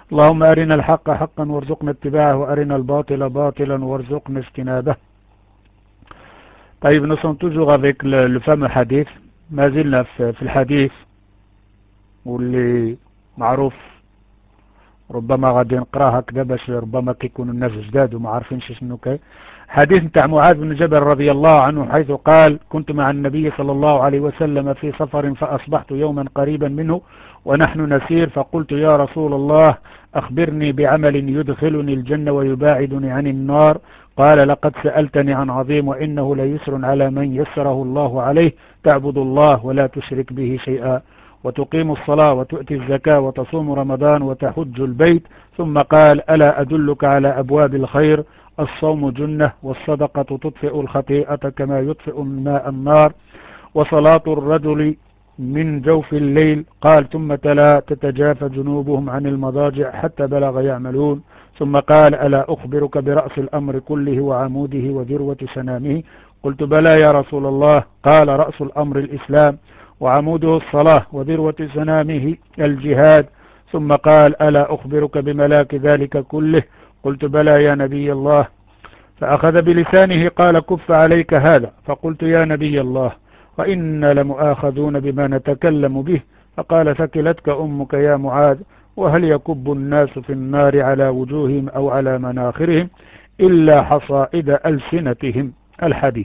اللهم أرنا الحق حقا وارزقنا اتباعه وأرنا الباطل باطلا وارزقنا اجتنابه. طيب, nous sommes toujours avec le fameux hadith. ما زلنا في الحديث واللي معروف, ربما غادي نقراه هكذا باش ربما كيكونوا الناس جداد وما عارفينش شنو كاين. حديث نتاع معاذ بن جبل رضي الله عنه, حيث قال: كنت مع النبي صلى الله عليه وسلم في سفر فأصبحت يوما قريبا منه ونحن نسير, فقلت: يا رسول الله أخبرني بعمل يدخلني الجنة ويباعدني عن النار. قال: لقد سألتني عن عظيم وإنه ليسر على من يسره الله عليه, تعبد الله ولا تشرك به شيئا وتقيم الصلاة وتؤتي الزكاة وتصوم رمضان وتحج البيت. ثم قال: ألا أدلك على أبواب الخير؟ الصوم جنة, والصدقة تطفئ الخطيئة كما يطفئ الماء النار, وصلاة الرجل من جوف الليل. قال: ثم تلا: تتجافى جنوبهم عن المضاجع حتى بلغ يعملون. ثم قال: ألا أخبرك برأس الأمر كله وعموده وذروة سنامه؟ قلت: بلى يا رسول الله. قال: رأس الأمر الإسلام, وعموده الصلاة, وذروة سنامه الجهاد. ثم قال: ألا أخبرك بملاك ذلك كله؟ قلت: بلى يا نبي الله. فأخذ بلسانه قال: كف عليك هذا. فقلت: يا نبي الله, وإنا لمؤاخذون بما نتكلم به. فقال: ثكلتك أمك يا معاذ, وهل يكب الناس في النار على وجوههم أو على مناخرهم إلا حصائد ألسنتهم. الحديث.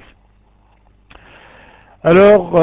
Alors,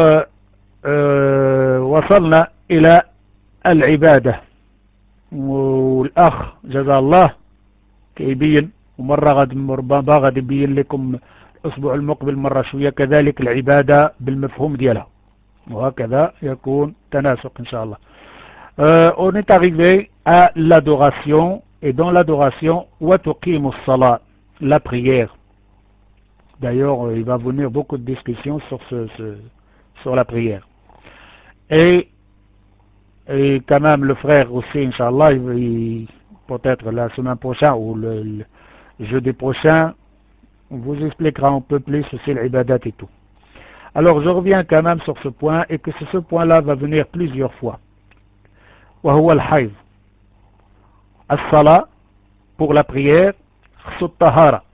وصلنا إلى العبادة, والأخ جزا الله كيبين, ومرة غادي يبين لكم الأسبوع المقبل مرة شوية كذلك العبادة بالمفهوم ديالها, وهكذا يكون تناسق إن شاء الله. On est arrivé à l'adoration, et dans l'adoration, وتقيم الصلاة, la prière. D'ailleurs, il va venir beaucoup de discussions sur la prière. Et quand même le frère aussi, Inch'Allah, peut-être la semaine prochaine ou le jeudi prochain, on vous expliquera un peu plus sur l'ibadat et tout. Alors je reviens quand même sur ce point, et que ce point-là va venir plusieurs fois. وهو الحيض. الصلاة, pour la prière, خص الطهارة.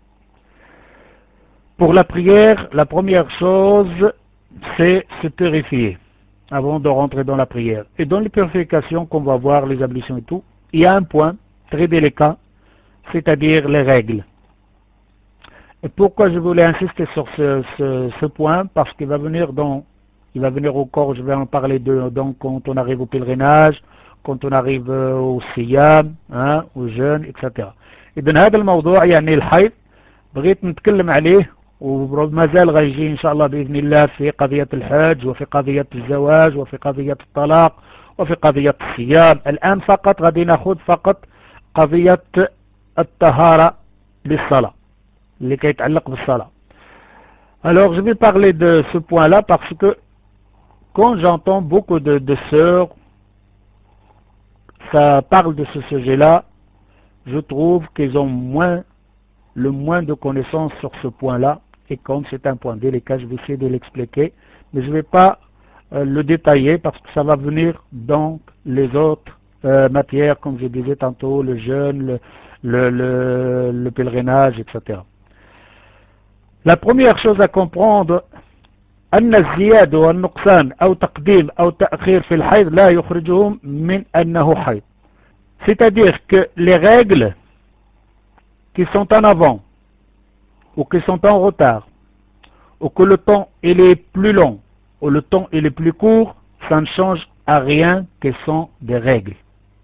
Pour la prière, la première chose, c'est se purifier avant de rentrer dans la prière. Et dans les purifications qu'on va voir, les ablutions et tout, il y a un point très délicat, c'est-à-dire les règles. Et pourquoi je voulais insister sur ce point? Parce qu'il va venir au corps, je vais en parler donc quand on arrive au pèlerinage, quand on arrive au siyam, au jeûne, etc. إذن هذا الموضوع يعني الحيض بغيت نتكلم عليه, وما زال غيجي إن شاء الله بإذن الله في قضية الحج, وفي قضية الزواج, وفي قضية الطلاق, وفي قضية الصيام. الآن فقط غادي ناخذ فقط قضية الطهارة للصلاة اللي كيتعلق بالصلاة. Alors je vais parler de ce point-là parce que quand j'entends beaucoup de sœurs, ça parle de ce sujet-là, je trouve qu'ils ont le moins de connaissances sur ce point-là, et comme c'est un point délicat, je vais essayer de l'expliquer, mais je ne vais pas le détailler parce que ça va venir dans les autres matières, comme je disais tantôt, le jeûne, le pèlerinage, etc. La première chose à comprendre, أن الزيادة والنقصان أو تقديم أو تأخير في الحيض لا يخرجهم من أنه حيض. C'est-à-dire que les règles qui sont en avant ou qui sont en retard, ou que le temps il est plus long ou le temps il est plus court, ça ne change à rien que sont des règles.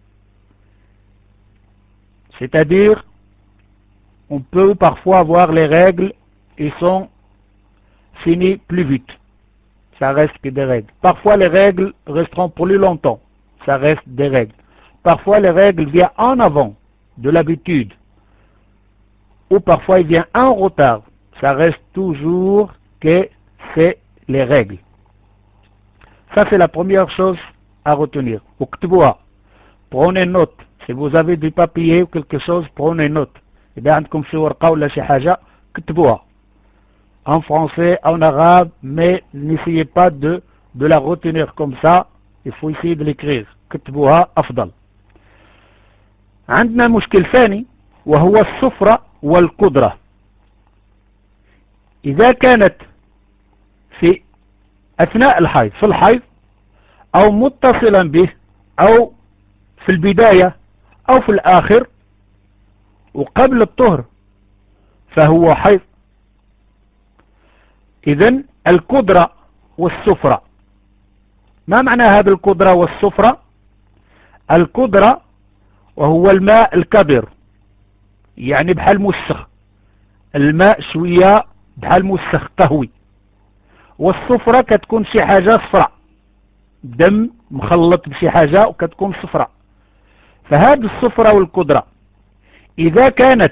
C'est-à-dire, on peut parfois avoir les règles, ils sont finis plus vite. Ça reste que des règles. Parfois les règles resteront plus longtemps. Ça reste des règles. Parfois les règles viennent en avant de l'habitude. Ou parfois il vient en retard. Ça reste toujours que c'est les règles. Ça c'est la première chose à retenir. Prenez note. Si vous avez du papier ou quelque chose, prenez note. En français, en arabe, mais n'essayez pas de la retenir comme ça. Il faut essayer de l'écrire. كتبوها أفضل. عندنا مشكل ثاني وهو الصفرة والقدرة. إذا كانت في أثناء الحيض، في الحيض أو متصلا به أو في البداية أو في الآخر وقبل الطهر فهو حيض. إذن القدرة والصفرة، ما معنى هذه القدرة والصفرة؟ القدرة وهو الماء الكبير، يعني بحال موسخ، الماء شوية بحال موسخ قهوي. والصفرة كتكون شي حاجة صفراء، دم مخلط بشي حاجة وكتكون صفراء. فهذه الصفرة والقدرة إذا كانت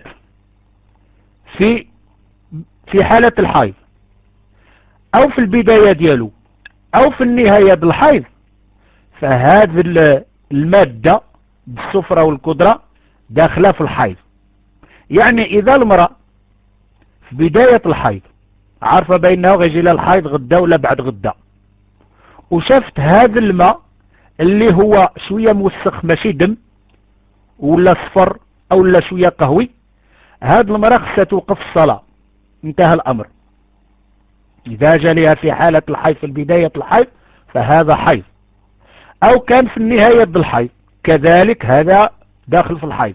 في حالة الحيض أو في البداية ديالو أو في النهاية بالحيض، فهذه المادة بالصفرة والقدرة داخلة في الحيض. يعني إذا المرأة في بداية الحيض عارفة بأنه غيجي لها الحيض غدا ولا بعد غدا، وشافت هذا الماء اللي هو شوية موسخ ماشي دم ولا صفر أو لا شوية قهوي، هذه المرأة خصها توقف الصلاة، انتهى الأمر. إذا جاء لها في حالة الحيض في بداية الحيض فهذا حيض، أو كان في النهاية بالحيض كذلك هذا داخل في الحيض.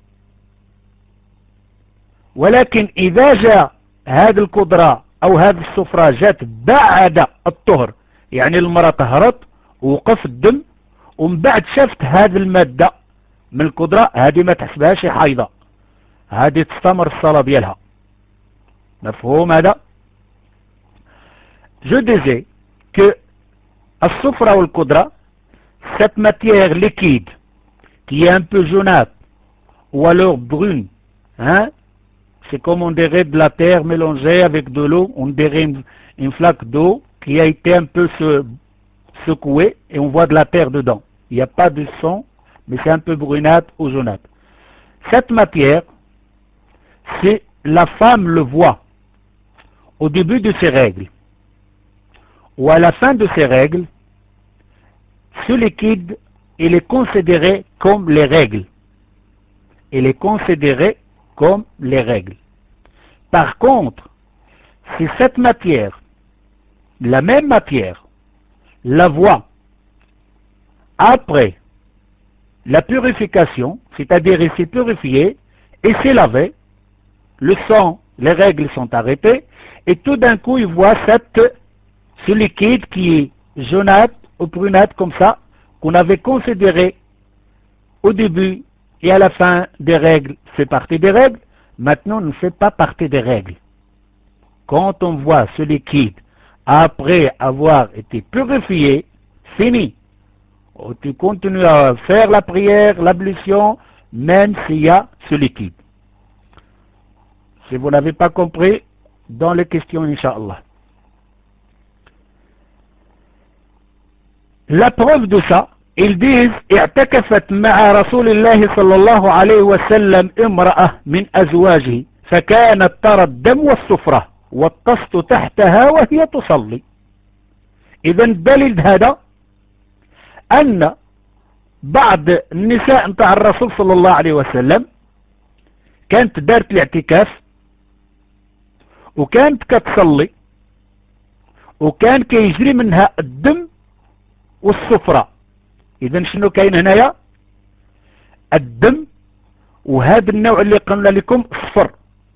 ولكن إذا جاء هذه القدرة أو هذه الصفرة جات بعد الطهر، يعني المرأة طهرت ووقف الدم ومن بعد شافت هذه المادة من القدرة، هذه ما تحسبهاش حيضة، هذه تستمر الصلاة ديالها. مفهوم هذا؟ Je disais que الصفرة والقدرة cette matière liquide qui est un peu jaunâtre ou alors brune, hein, c'est comme on dirait de la terre mélangée avec de l'eau, on dirait une flaque d'eau qui a été un peu secouée et on voit de la terre dedans. Il n'y a pas de sang, mais c'est un peu brunâtre ou jaunâtre. Cette matière, si la femme le voit au début de ses règles ou à la fin de ses règles, ce liquide, il est considéré comme les règles. Il est considéré comme les règles. Par contre, si cette matière, la même matière, la voit après la purification, c'est-à-dire il s'est purifié et s'est lavé, le sang, les règles sont arrêtées, et tout d'un coup il voit ce liquide qui est jaunâtre ou brunâtre comme ça, qu'on avait considéré au début et à la fin des règles, fait partie des règles, maintenant ne fait pas partie des règles. Quand on voit ce liquide après avoir été purifié, fini. Tu continues à faire la prière, l'ablution, même s'il y a ce liquide. Si vous n'avez pas compris, dans les questions, Inch'Allah. La preuve de ça, ils disent اعتكفت مع رسول الله صلى الله عليه وسلم امرأة من أزواجه فكانت ترى الدم والصفرة والطست تحتها وهي تصلي. إذا الدليل هذا أن بعض النساء متاع الرسول صلى الله عليه وسلم كانت دارت الاعتكاف وكانت كتصلي وكان كيجري منها الدم والصفرة. إذا شنو كاين هنايا؟ الدم، وهذا النوع اللي قلنا لكم الصفر،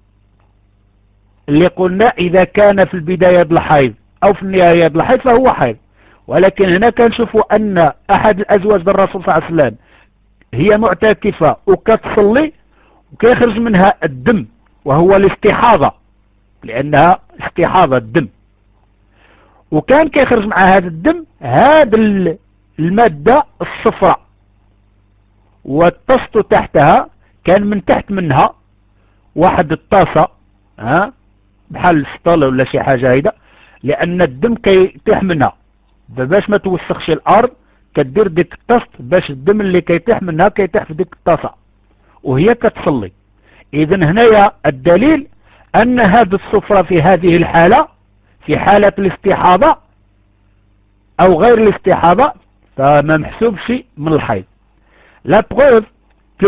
اللي قلنا إذا كان في البداية الحيض أو في النهاية الحيض فهو حيض. ولكن هنا كنشوفوا أن أحد الأزواج الرسول صلى الله عليه وسلم هي معتكفة وكتصلي وكيخرج منها الدم وهو الاستحاضة، لأنها استحاضة الدم، وكان كيخرج مع هذا الدم هذا المادة الصفراء، والطست تحتها كان من تحت منها واحد الطاسة بحال السطل ولا شي حاجة هيدا، لأن الدم كيطيح منها، باش ما توسخش الأرض كدير ديك الطست باش الدم اللي كيطيح منها كيطيح في ديك الطاسة وهي كتصلي. إذا هنايا الدليل أن هذه الصفرة في هذه الحالة، في حالة الاستحاضة أو غير الاستحاضة، فما محسوبش من الحيض. La preuve que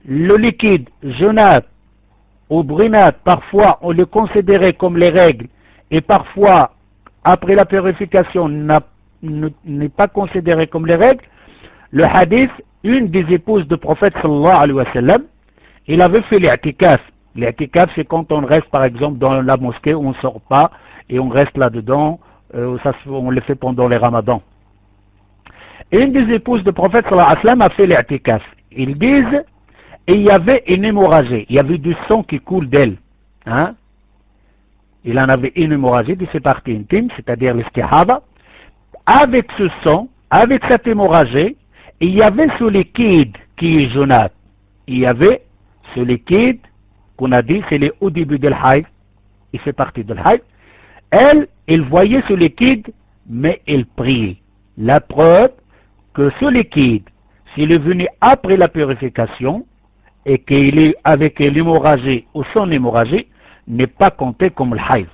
le liquide jaunâtre ou brunâtre, parfois on les considérait comme les règles, et parfois, après la purification, n'est pas considéré comme les règles. Le hadith, une des épouses du prophète sallallahu alayhi wa sallam, il avait fait l'i'tikaf. L'i'tikaf, c'est quand on reste par exemple dans la mosquée, on ne sort pas et on reste là-dedans, on le fait pendant les ramadans. Une des épouses du prophète sallallahu alayhi wa sallam a fait l'i'tikaf. Ils disent, et il y avait une hémorragie, il y avait du sang qui coule d'elle. Hein? Il en avait une hémorragie de ses parties intimes, c'est-à-dire l'istihada. Avec ce sang, avec cette hémorragie, il y avait ce liquide qui est jaunâtre. Il y avait ce liquide qu'on a dit, c'est au début de l'haïd, il fait partie de l'haïd. Elle voyait ce liquide, mais elle priait. La preuve que ce liquide, s'il est venu après la purification, et qu'il est avec l'hémorragie ou son hémorragie, n'est pas compté comme le haïd.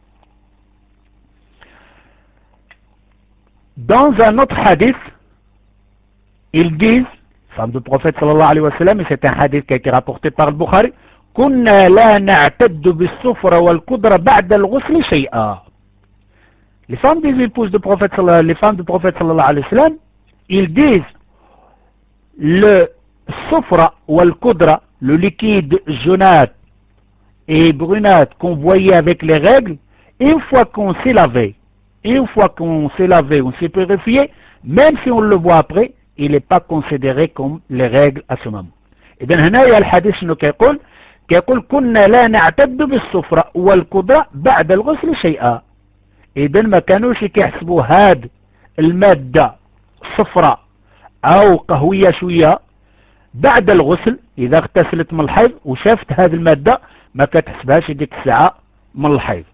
Dans un autre hadith, ils disent, femme du prophète sallallahu alayhi wa sallam, et c'est un hadith qui a été rapporté par le Bukhari, كنا لا نعتد بالصفر والقدرة بعد الغسل شيئا. Les femmes des épouses du prophète, les femmes du prophète sallallahu alayhi wa sallam, ils disent le soufra ou al-qudra, le liquide jaunâtre et brunâtre qu'on voyait avec les règles, une fois qu'on s'est lavé, on s'est purifié, même si on le voit après, il n'est pas considéré comme les règles à ce moment. Et bien, هنا يا الحديث شنو كيقول كنا لا نعتد بالصفرة والقدرة بعد الغسل شيئا. إذا ما كانوش كيحسبوا هاد المادة صفرة أو قهوية شوية بعد الغسل، إذا اغتسلت من الحيض وشافت هذه المادة ما كتحسبهاش ديك الساعة من الحيض.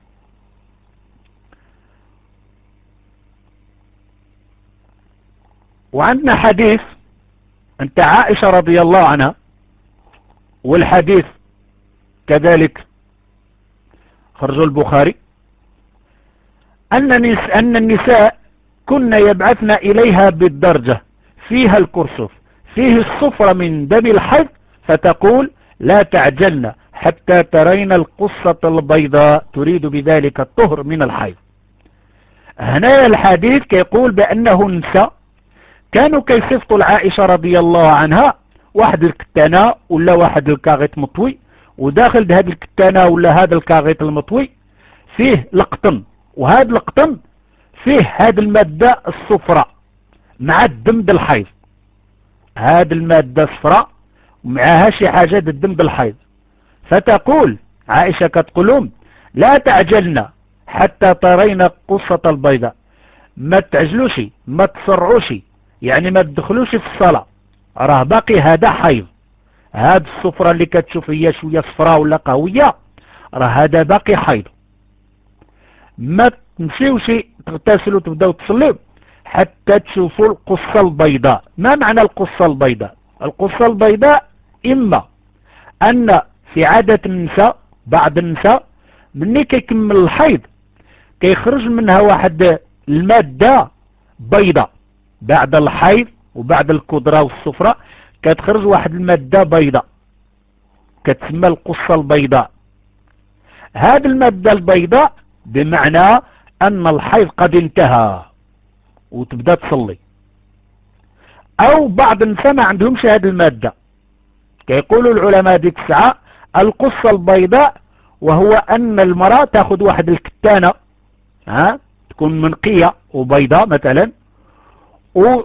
وعندنا حديث انت عائشة رضي الله عنها، والحديث كذلك خرجه البخاري، أن النساء كن يبعثن إليها بالدرجة فيها الكرسف فيه الصفر من دم الحيض، فتقول لا تعجلن حتى ترين القصة البيضاء تريد بذلك الطهر من الحيض. هنا الحديث كيقول بأنه النساء كانوا كيصفتوا العائشة رضي الله عنها واحد الكتانة ولا واحد الكاغيط مطوي، وداخل هذا الكتانة ولا هذا الكاغيط المطوي فيه القطن، وهذا القطن فيه هذه المادة الصفراء مع الدم بالحيض. هذه المادة الصفراء ومعها شي حاجة الدم بالحيض، فتقول عائشة كتقولهم لا تعجلنا حتى ترين قصة البيضاء، ما تعجلوش ما تسرعوش، يعني ما تدخلوش في الصلاة، راه باقي هذا حيض، هذا الصفرة اللي كتشوف هي شوية صفراء ولا قهوية راه هذا باقي حيض، ما تمشيوش تغتسلوا وتبداو تصلوا حتى تشوفوا القصة البيضاء. ما معنى القصة البيضاء؟ القصة البيضاء إما أن في عادة النساء بعض النساء مني كيكمل الحيض كيخرج منها واحد المادة بيضاء، بعد الحيض وبعد الكدرة والصفرة كتخرج واحد المادة بيضاء كتسمى القصة البيضاء. هذه المادة البيضاء بمعنى أن الحيض قد انتهى وتبدأ تصلي. أو بعض النساء ما عندهمش هذه المادة، كيقولوا العلماء ديك الساعة القصة البيضاء وهو أن المرأة تأخذ واحد الكتانة تكون منقية وبيضاء مثلا و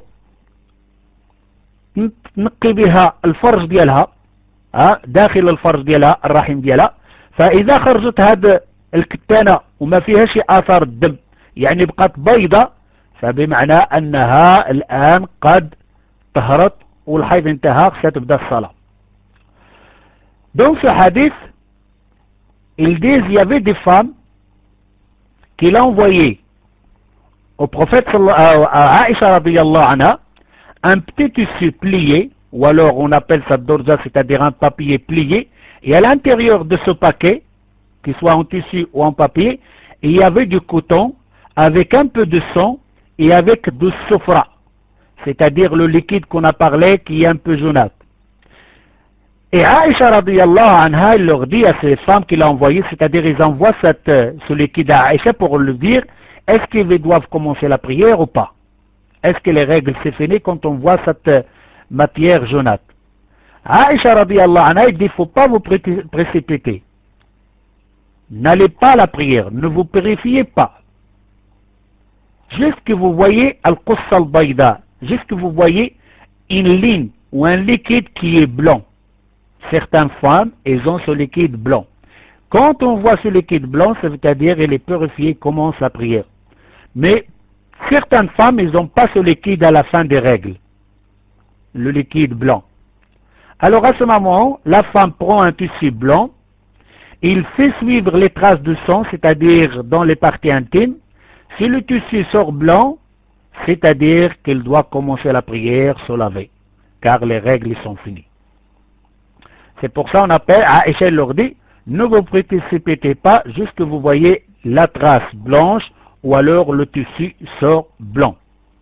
تنقي بها الفرج ديالها داخل الفرج ديالها الرحم ديالها، فإذا خرجت هذا الكتانة وما فيهاش آثار الدم يعني بقت بيضة، فبمعنى أنها الآن قد طهرت والحيض انتهى ستبدأ الصلاة. Dans ce hadith, ils disent il y avait des femmes qu'il a envoyé au prophète à Aïcha radiyallahu anha un petit tissu plié, ou alors on appelle ça dorja, c'est-à-dire un papier plié, et à l'intérieur de ce paquet, qu'il soit en tissu ou en papier, il y avait du coton avec un peu de sang et avec du soufra, c'est-à-dire le liquide qu'on a parlé qui est un peu jaunâtre. Et Aïcha radiallahu anha, il leur dit à ces femmes qu'il a envoyées, c'est-à-dire ils envoient ce liquide à Aïcha pour lui dire, est-ce qu'ils doivent commencer la prière ou pas? Est-ce que les règles c'est fini quand on voit cette matière jaunâtre? Aïcha radiallahu anha, il dit, il ne faut pas vous précipiter. N'allez pas à la prière, ne vous purifiez pas. Juste que vous voyez al-Qussa al-Bayda, juste que vous voyez une ligne ou un liquide qui est blanc. Certaines femmes, elles ont ce liquide blanc. Quand on voit ce liquide blanc, ça veut dire qu'elle est purifiée, commence la prière. Mais certaines femmes, elles n'ont pas ce liquide à la fin des règles. Le liquide blanc. Alors à ce moment, la femme prend un tissu blanc, il fait suivre les traces de sang, c'est-à-dire dans les parties intimes. Si le tissu sort blanc, c'est-à-dire qu'elle doit commencer la prière, se laver, car les règles sont finies. C'est pour ça qu'on appelle, Aïcha leur dit, ne vous précipitez pas, juste que vous voyez la trace blanche, ou alors le tissu sort blanc.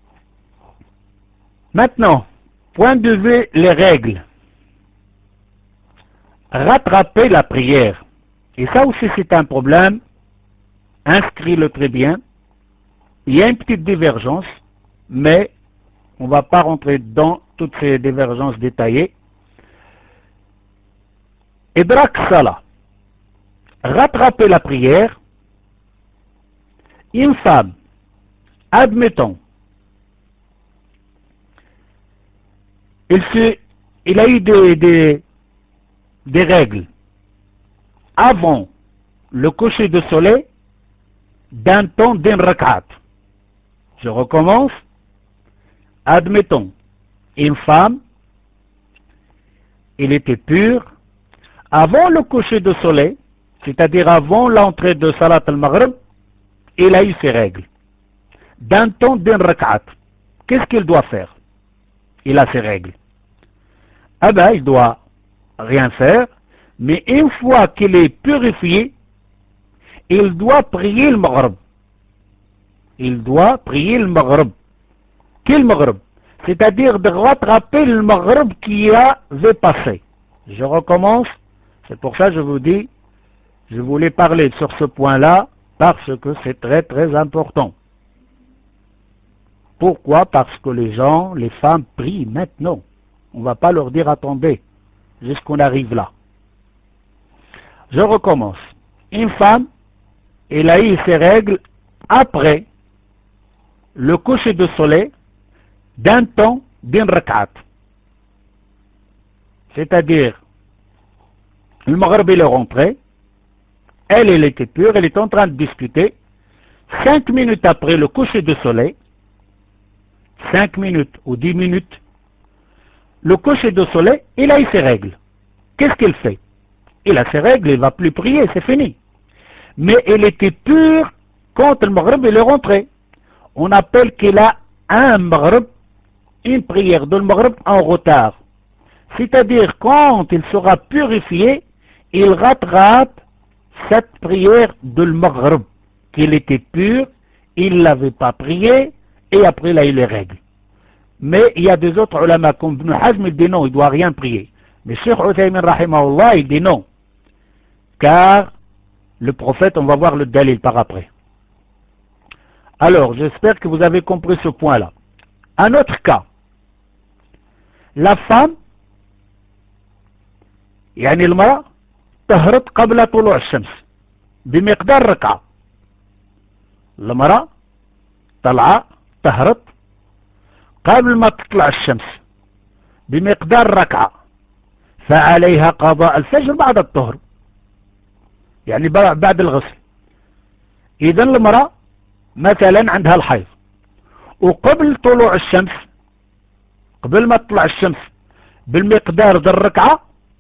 Maintenant, point de vue les règles. Rattraper la prière. Et ça aussi c'est un problème. Inscris-le très bien. Il y a une petite divergence, mais on ne va pas rentrer dans toutes ces divergences détaillées. Idrak Salah. Rattraper la prière. Une femme, admettons, il a eu des règles avant le coucher de soleil d'un temps d'une rak'at. Je recommence. Admettons, une femme, il était pur avant le coucher de soleil, c'est-à-dire avant l'entrée de Salat al-Maghrib, il a eu ses règles. D'un temps d'une rak'at. Qu'est-ce qu'il doit faire? Il a ses règles. Ah ben, il doit rien faire, mais une fois qu'il est purifié, il doit prier le Maghrib. Il doit prier le Maghrib. Quel Maghrib? C'est-à-dire de rattraper le Maghrib qui avait passé. Je recommence. C'est pour ça que je vous dis, je voulais parler sur ce point-là, parce que c'est très très important. Pourquoi? Parce que les gens, les femmes prient maintenant. On ne va pas leur dire attendez, jusqu'on arrive là. Je recommence. Une femme, elle a eu ses règles après le coucher de soleil d'un temps d'une rak'at. C'est-à-dire, le Maghrib est rentré, elle était pure, elle est en train de discuter. 5 minutes après le coucher de soleil, 5 minutes ou 10 minutes, le coucher de soleil, il a eu ses règles. Qu'est-ce qu'il fait? Il a ses règles, il ne va plus prier, c'est fini. Mais il était pur quand le Maghrib est rentré. On appelle qu'il a un Maghrib, une prière de Maghrib en retard. C'est-à-dire quand il sera purifié, il rattrape cette prière de Maghrib, qu'il était pur, il ne l'avait pas prié, et après il a eu les règles. Mais il y a des autres ulama comme Ibn Hazm, il dit non, il ne doit rien prier. Mais Cheikh Uthaymin rahimahullah, il dit non. Car le prophète, on va voir le dalil par après. Alors, j'espère que vous avez compris ce point-là. Un autre cas. La femme, يعني المرأة طهرت قبل طلوع الشمس بمقدار ركعة. المرأة طهرت قبل ما تطلع الشمس بمقدار ركعة، فعليها قضاء الفجر بعد الطهر، يعني بعد الغسل. إذا المرأة مثلا عندها الحيض وقبل طلوع الشمس، قبل ما تطلع الشمس بالمقدار ذا الركعة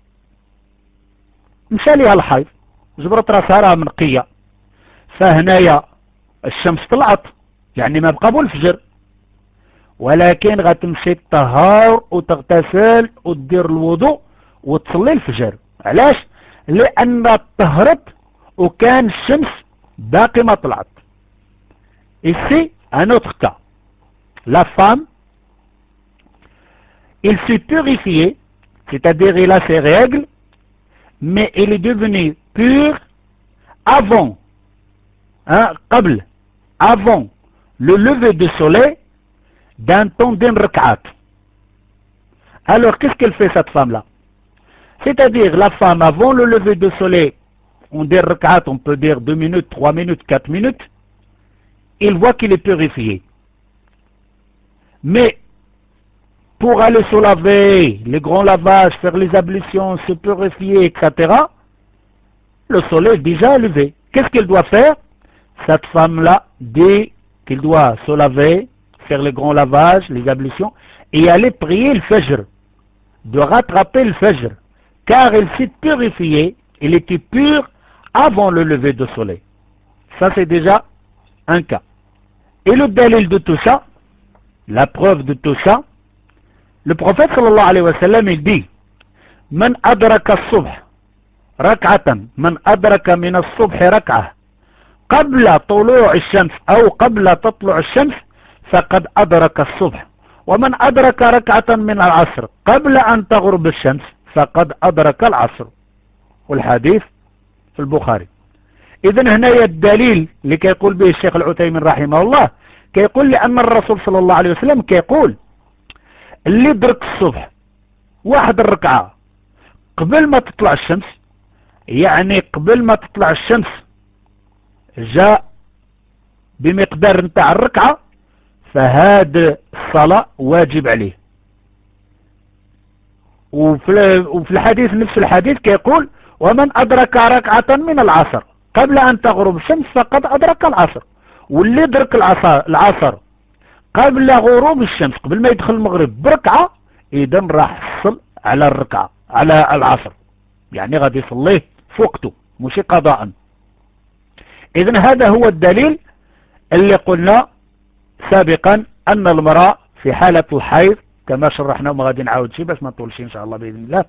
مشى لها الحيض، جبرت راسها راه منقية، فهنايا الشمس طلعت يعني ما بقى الفجر، ولكن غتمشي تطهر وتغتسل وتدير الوضوء وتصلي الفجر. علاش؟ لأن طهرت وكان الشمس باقي ما طلعت. Ici, un autre cas. La femme, il s'est purifié C'est-à-dire il a ses règles, mais il est devenu pur avant, قبل, avant le lever du soleil d'un temps d'une rak'at. Alors qu'est-ce qu'elle fait cette femme-là? C'est-à-dire la femme avant le lever du soleil, on dit rak'at, on peut dire 2 minutes, 3 minutes, 4 minutes, il voit qu'il est purifié. Mais pour aller se laver, les grands lavages, faire les ablutions, se purifier, etc., le soleil est déjà levé. Qu'est-ce qu'il doit faire? Cette femme-là dit qu'il doit se laver, faire les grands lavages, les ablutions, et aller prier le Fajr, de rattraper le Fajr, car il s'est purifié, il était pur avant le lever du soleil. Ça c'est déjà un cas. Et le dalil de tout ça, la preuve de tout ça, le prophète sallallahu alayhi wa sallam il dit من أدرك الصبح ركعة من أدرك من الصبح ركعة قبل طلوع الشمس أو قبل تطلع الشمس فقد أدرك الصبح ومن أدرك ركعة من العصر قبل أن تغرب الشمس فقد أدرك العصر. والحديث في البخاري. إذن هنا الدليل اللي كيقول به الشيخ العثيمين رحمه الله كيقول لأن الرسول صلى الله عليه وسلم كيقول اللي درك الصبح واحد الركعة قبل ما تطلع الشمس، يعني قبل ما تطلع الشمس جاء بمقدار نتاع الركعة، فهذا الصلاة واجب عليه. وفي الحديث نفس الحديث كيقول ومن أدرك ركعة من العصر قبل أن تغرب الشمس فقد أدرك العصر. واللي درك العصر قبل غروب الشمس قبل ما يدخل المغرب بركعة، إذن راح يحصل على الركعة على العصر، يعني غادي يصليه في وقته مش قضاء. إذن هذا هو الدليل اللي قلنا سابقا أن المرأة في حالة الحيض كما شرحنا وما غادي نعاود شيء باش ما نطولش إن شاء الله بإذن الله.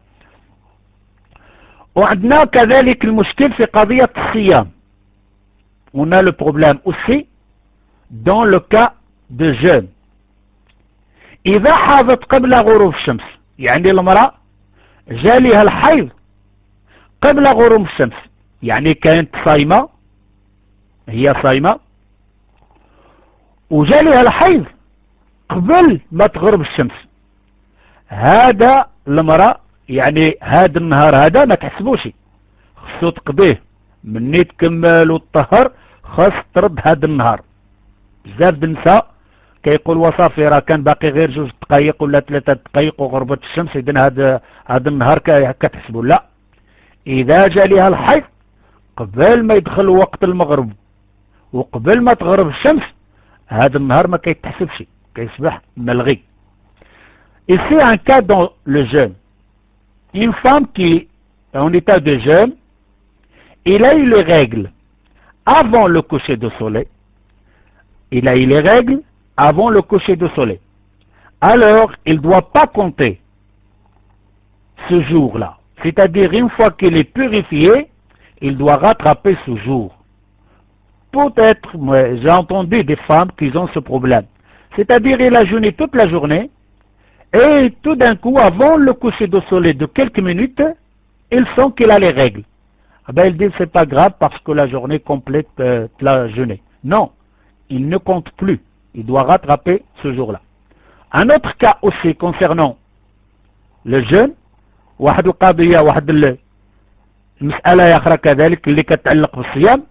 وعندنا كذلك المشكل في قضية الصيام. On a le problème aussi dans le cas de jeûne. إذا حاضت قبل غروب الشمس، يعني المرأة جالها الحيض قبل غروب الشمس، يعني كانت صايمة، هي صايمة وجالها الحيض قبل ما تغرب الشمس، هذا المرأة يعني هذا النهار هذا ما تحسبوش، خصو تقضيه مني تكمل وتطهر، خاص ترد هذا النهار. بزاف النساء كيقول وصافي راه كان باقي غير 2 دقائق ولا 3 دقائق وغربت الشمس، اذا هذا النهار كتحسبوا. لا، اذا جا ليها الحيض قبل ما يدخل وقت المغرب وقبل ما تغرب الشمس، هذا النهار ما كيتحسبش، كيصبح ملغي. Ici un cas dans le jeûne. Une femme qui est en état de jeûne, il a eu les règles avant le coucher du soleil. Il a eu les règles avant le coucher du soleil. Alors, il ne doit pas compter ce jour-là. C'est-à-dire, une fois qu'il est purifié, il doit rattraper ce jour. Peut-être, j'ai entendu des femmes qui ont ce problème. C'est-à-dire, il a jeûné toute la journée, et tout d'un coup, avant le coucher du soleil de quelques minutes, il sent qu'il a les règles. Ah ben, il dit c'est pas grave parce que la journée complète la jeûnée. Non, il ne compte plus. Il doit rattraper ce jour-là. Un autre cas aussi concernant le jeûne، واحد القضية واحد المسألة أخرى كذلك اللي كتعلق بالصيام.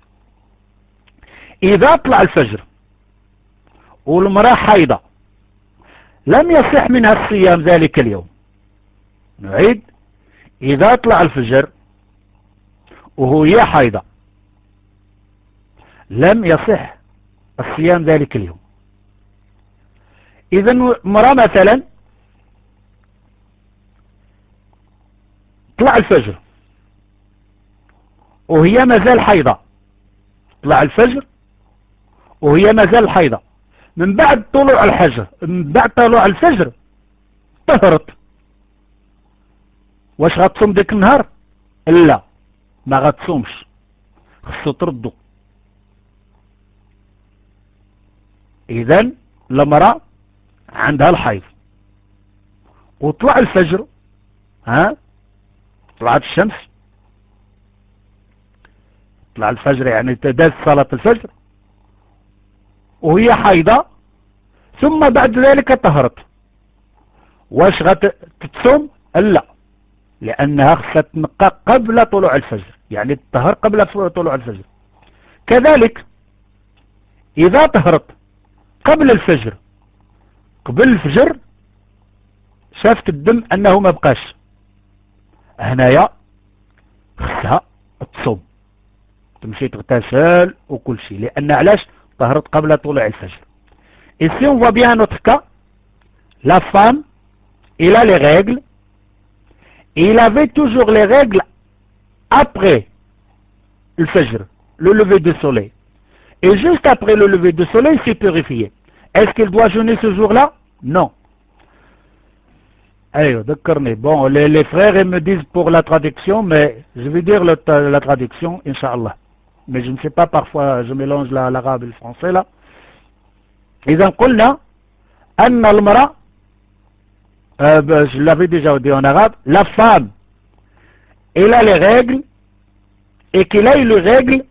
إذا طلع الفجر والمرأة حيضة لم يصح منها الصيام ذلك اليوم. نعيد، إذا طلع الفجر وهي حيضة لم يصح الصيام ذلك اليوم. إذا مرأة مثلا طلع الفجر وهي مازال حيضة، طلع الفجر وهي مازال حيضة، من بعد طلوع الفجر طهرت، واش غتصوم ديك النهار؟ لا، ما غتصومش، خصو تردو. إذن المرأة عندها الحيض وطلع الفجر ها طلعت الشمس، طلع الفجر يعني تداز صلاة الفجر وهي حيضة، ثم بعد ذلك طهرت، واش غتتصوم؟ لا، لأنها خصها تنقى قبل طلوع الفجر، يعني الطهر قبل طلوع الفجر. كذلك إذا طهرت قبل الفجر، قبل الفجر شافت الدم أنه ما بقاش، هنايا خصها تصوم، تمشي تغتسل وكل شيء، لأن علاش؟ طهرت قبل طلوع الفجر. Ici on voit bien un autre cas, la femme, il a les règles, et il avait toujours les règles après le fajr, le lever du soleil. Et juste après le lever du soleil, il s'est purifié. Est-ce qu'il doit jeûner ce jour-là? Non. Allez, d'accord, bon, les frères ils me disent pour la traduction, mais je vais dire la traduction, Inch'Allah. Mais je ne sais pas, parfois je mélange l'arabe et le français là. إذا قلنا أن المرأة je l'avais déjà dit en arabe, la femme elle a les règles et qu'il a eu les règles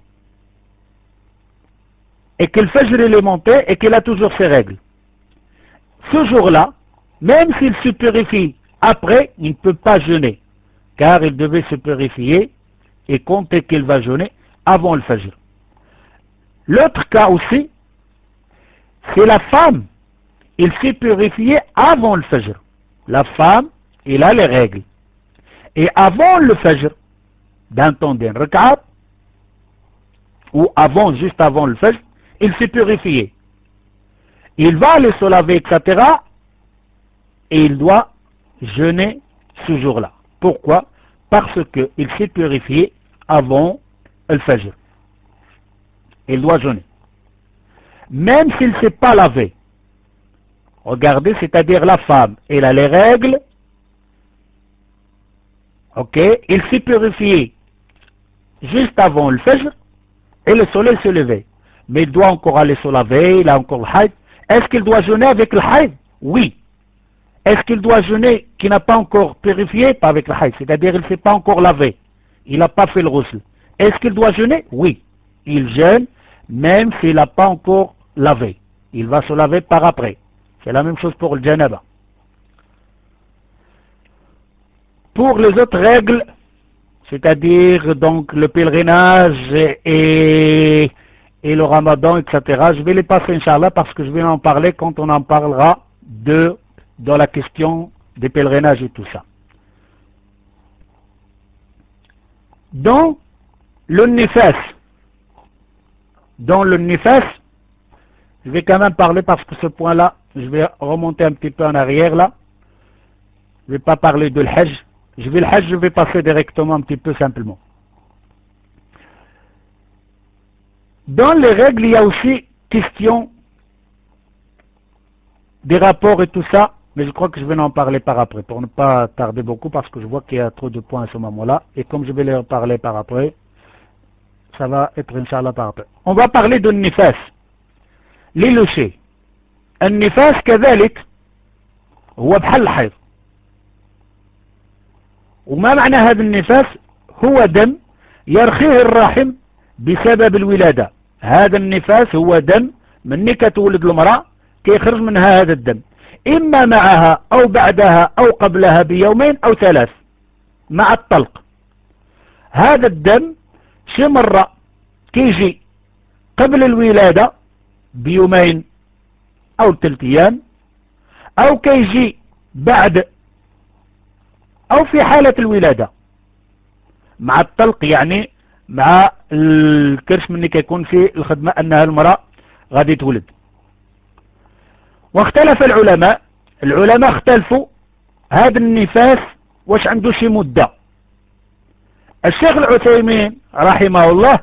et que le fajr il est monté et qu'il a toujours ses règles. Ce jour-là, même s'il se purifie après, il ne peut pas jeûner, car il devait se purifier et compter qu'il va jeûner avant le fajr. L'autre cas aussi, c'est la femme, il s'est purifié avant le fajr. La femme, il a les règles. Et avant le fajr, d'un temps d'un rekat, ou avant, juste avant le fajr, il s'est purifié. Il va aller se laver, etc. Et il doit jeûner ce jour-là. Pourquoi? Parce qu'il s'est purifié avant le fajr. Il doit jeûner. Même s'il ne s'est pas lavé. Regardez, c'est-à-dire la femme, elle a les règles. Ok, il s'est purifié juste avant le fajr et le soleil se levait. Mais il doit encore aller se laver, il a encore le haïd. Est-ce qu'il doit jeûner avec le haïd? Oui. Est-ce qu'il doit jeûner qui n'a pas encore purifié? Pas avec le haïd, c'est-à-dire il ne s'est pas encore lavé. Il n'a pas fait le ghusl. Est-ce qu'il doit jeûner? Oui. Il jeûne même s'il n'a pas encore lavé. Il va se laver par après. C'est la même chose pour le janaba. Pour les autres règles, c'est-à-dire donc le pèlerinage et le ramadan, etc., je vais les passer, Inch'Allah, parce que je vais en parler quand on en parlera dans la question des pèlerinages et tout ça. Dans le nifas, je vais quand même parler parce que ce point-là, je vais remonter un petit peu en arrière là. Je ne vais pas parler de l'hajj. Je vais passer directement un petit peu simplement. Dans les règles, il y a aussi question des rapports et tout ça, mais je crois que je vais en parler par après, pour ne pas tarder beaucoup, parce que je vois qu'il y a trop de points à ce moment-là, et comme je vais les parler par après, ça va être Inch'Allah par après. On va parler de nifas, للوشي. النفاس كذلك هو بحال الحيض. وما معنى هذا النفاس؟ هو دم يرخيه الرحم بسبب الولادة. هذا النفاس هو دم مني كتولد المرأة كيخرج منها هذا الدم، إما معها أو بعدها أو قبلها بيومين أو ثلاث مع الطلق. هذا الدم شي مرة كيجي قبل الولادة بيومين أو 3 أيام، أو كيجي بعد أو في حالة الولادة مع الطلق، يعني مع الكرش مني كيكون في الخدمة أنها المرأة غادي تولد. واختلف العلماء اختلفوا هذا النفاس واش عنده شي مدة. الشيخ العثيمين رحمه الله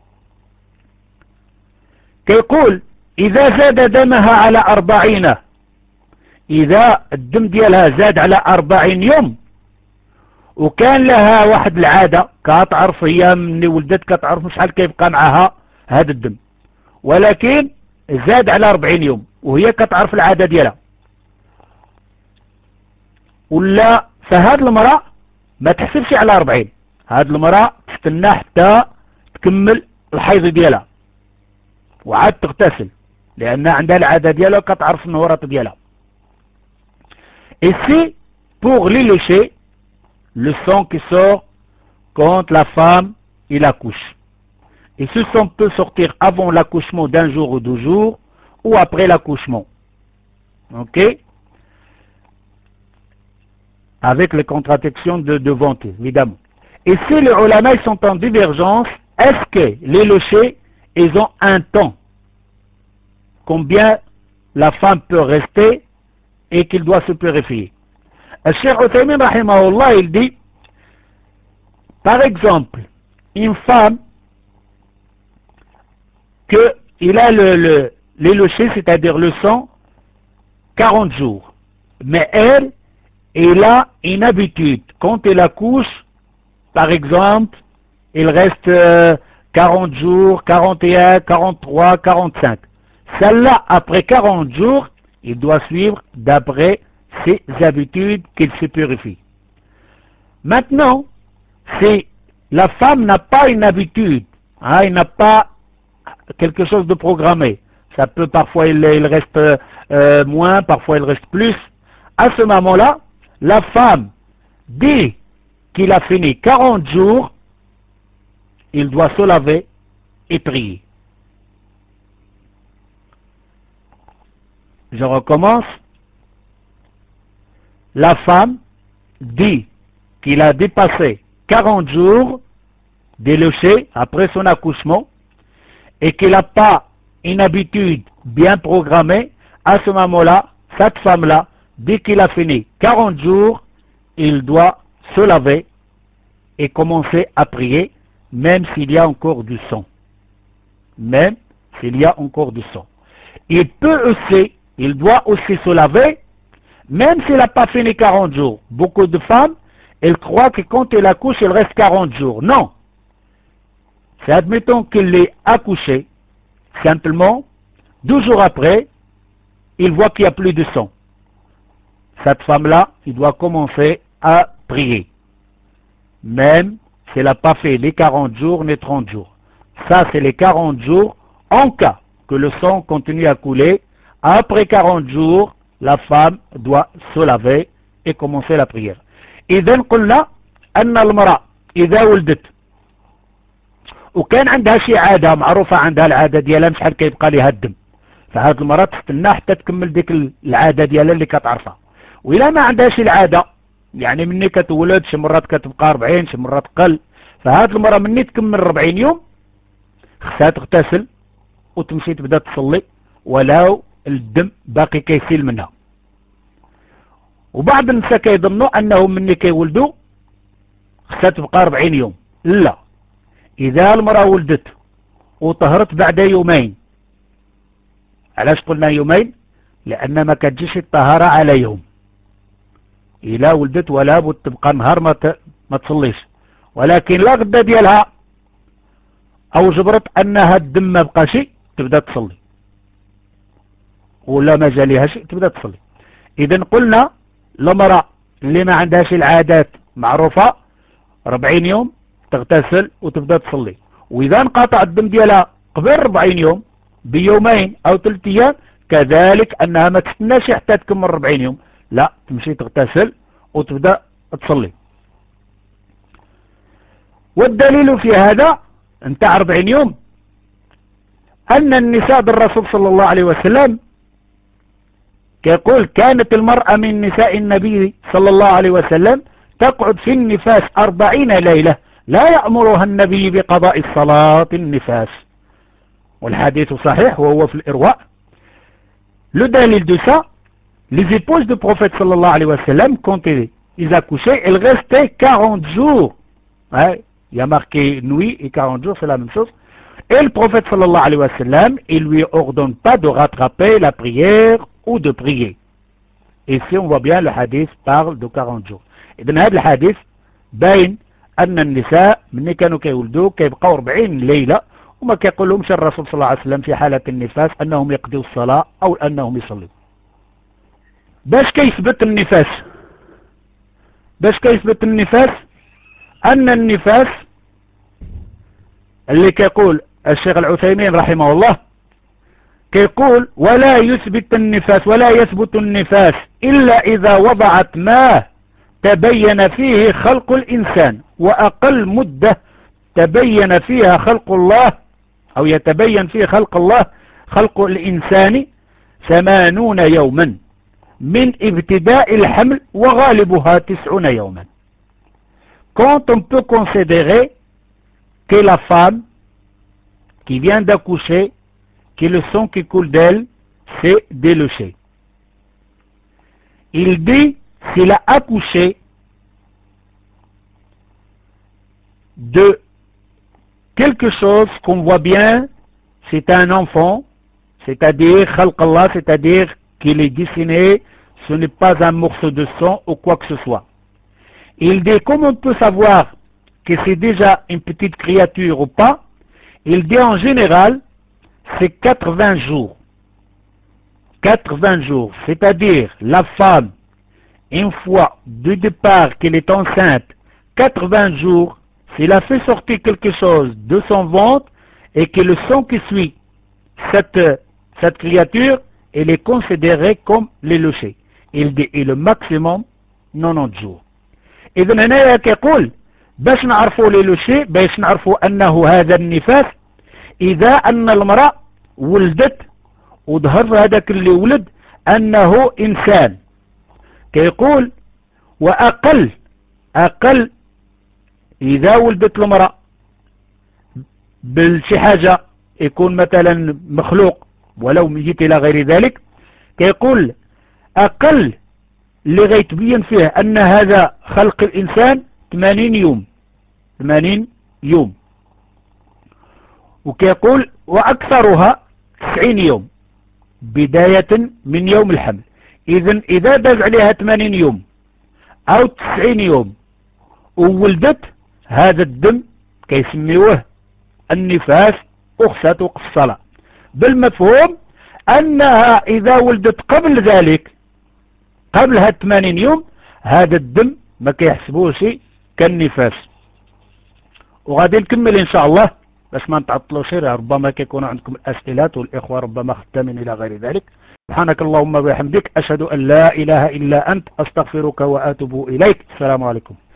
كيقول إذا زاد دمها على 40، إذا الدم ديالها زاد على 40 يوم وكان لها واحد العادة كتعرف هي من ولدت كتعرف شحال كيبقى معها هذا الدم، ولكن زاد على 40 يوم وهي كتعرف العادة ديالها، ولا فهاد المرأة ما تحسبش على 40. هاد المرأة تستنى حتى تكمل الحيض ديالها وعاد تغتسل، لأن عندها العادة ديالها كتعرف النهورات ديالها. Et c'est pour les lécher le sang qui sort quand la femme il accouche. Et ce sang peut sortir avant l'accouchement d'un jour ou 2 jours ou après l'accouchement. Ok? Avec les contractions de ventre, évidemment. Et si les ulama sont en divergence, est-ce que les léchés, ils ont un temps? Combien la femme peut rester et qu'il doit se purifier? Le Cheikh Uthaymin, rahimahullah, il dit, par exemple, une femme qu'il a les léchés, c'est-à-dire le sang, 40 jours. Mais elle a une habitude. Quand elle accouche, par exemple, il reste 40 jours, 41, 43, 45. Celle-là, après 40 jours, il doit suivre d'après ses habitudes qu'il se purifie. Maintenant, si la femme n'a pas une habitude, il n'a pas quelque chose de programmé, ça peut parfois il reste moins, parfois il reste plus, à ce moment-là, la femme, dès qu'il a fini 40 jours, il doit se laver et prier. Je recommence. La femme dit qu'il a dépassé 40 jours déloché après son accouchement et qu'il n'a pas une habitude bien programmée, à ce moment-là, cette femme-là, dès qu'il a fini 40 jours, il doit se laver et commencer à prier, même s'il y a encore du sang. Même s'il y a encore du sang. Il doit aussi se laver, même s'il n'a pas fini 40 jours. Beaucoup de femmes, elles croient que quand elle accouche, il reste 40 jours. Non. C'est admettons qu'elle est accouchée, simplement, 2 jours après, il voit qu'il n'y a plus de sang. Cette femme-là, il doit commencer à prier. Même s'il n'a pas fait les 40 jours ni 30 jours. Ça, c'est les 40 jours en cas que le sang continue à couler. Après 40 jours, la femme doit se laver et commencer la prière. إذن قلنا أن المرأة إذا ولدت وكان عندها شي عادة معروفة، عندها العادة ديالها مش شحال كيبقى ليها الدم، فهاد المرأة تستنى حتى تكمل ديك العادة ديالها اللي كتعرفها. وإلا ما عندهاش العادة، يعني مني كتولد شي مرات كتبقى 40 شي مرات قل، فهاد المرأة مني تكمل 40 يوم خصها تغتسل وتمشي تبدا تصلي ولو الدم باقي كيسيل منها. وبعض النساء كيظنوا انهم مني كيولدوا خصها تبقى 40 يوم. لا، اذا المرأة ولدت وطهرت بعد يومين، علاش قلنا يومين؟ لان ما كتجيش الطهارة على يوم. اذا ولدت ولا بد تبقى نهار ما تصليش، ولكن لا غدا ديالها او جبرت انها الدم ما بقاش تبدا تصلي، ولا ما جاليها شيء تبدا تصلي. اذا قلنا المرأة اللي ما عندهاش العادات معروفة 40 يوم تغتسل وتبدا تصلي، واذا انقطع الدم ديالها قبل 40 يوم بيومين او 3 ايام كذلك انها ما تستناش حتى تكمل 40 يوم، لا تمشي تغتسل وتبدا تصلي. والدليل في هذا انتهى 40 يوم ان النساء بالرسول صلى الله عليه وسلم كيقول كانت المرأة من نساء النبي صلى الله عليه وسلم تقعد في النفاس 40 ليلة لا يأمرها النبي بقضاء الصلاة النفاس، والحديث صحيح وهو في الإرواء. Le dalil de ça, les épouses du prophète sallallahu alayhi wa sallam, quand ils accouchaient, elles restaient 40 jours. Ouais, il y a marqué nuit et 40 jours, c'est la même chose. Et le prophète sallallahu alayhi wa sallam, il lui ordonne pas de rattraper la prière ou de prier. Ici, on voit bien, le hadith parle de 40 jours. Et dans ce hadith, باين أن النساء من كانوا كيولدوا كيبقوا 40 ليلة وما كيقولهمش الرسول صلى الله عليه وسلم في حالة النفاس أنهم يقضوا الصلاة أو أنهم يصلوا. باش كيثبت النفاس أن النفاس اللي كيقول الشيخ العثيمين رحمه الله كيقول ولا يثبت النفاس إلا إذا وضعت ما تبين فيه خلق الإنسان، وأقل مدة تبين فيها خلق الله أو يتبين فيه خلق الله خلق الإنسان 80 يوما من ابتداء الحمل، وغالبها 90 يوما. Quand on peut considérer que la femme qui vient d'accoucher, que le sang qui coule d'elle, c'est déloché. Il dit s'il a accouché de quelque chose qu'on voit bien, c'est un enfant, c'est-à-dire khalq Allah, c'est-à-dire qu'il est dessiné, ce n'est pas un morceau de sang ou quoi que ce soit. Il dit comment on peut savoir que c'est déjà une petite créature ou pas? Il dit en général c'est 80 jours. 80 jours, c'est-à-dire la femme, une fois du départ qu'elle est enceinte, 80 jours, s'il a fait sortir quelque chose de son ventre et que le sang qui suit cette créature, elle est considérée comme l'éloché. Il dit et le maximum 90 jours. إذن هنا كيقول باش نعرفوا l'éloché، باش نعرفوا أنه هذا النفاس إذا أن المرأة ولدت وظهر هذاك اللي ولد أنه إنسان. كيقول وأقل إذا ولدت المرأة بشي حاجة يكون مثلا مخلوق ولو ميت إلى غير ذلك، كيقول أقل اللي غيتبين فيه أن هذا خلق الإنسان 80 يوم. 80 يوم. وكيقول وأكثرها 90 يوم بداية من يوم الحمل. إذن إذا داز عليها 80 يوم أو 90 يوم وولدت، هذا الدم كيسميوه النفاس أخصت وقف الصلاة، بالمفهوم أنها إذا ولدت قبل ذلك قبل هاد 80 يوم هذا الدم ما كيحسبوش كالنفاس. وغادي نكمل إن شاء الله باش ما نتعطلوش، ربما كيكون عندكم أسئلة والإخوة ربما خدامين إلى غير ذلك. سبحانك اللهم وبحمدك، أشهد أن لا إله إلا أنت، أستغفرك وأتوب إليك. السلام عليكم.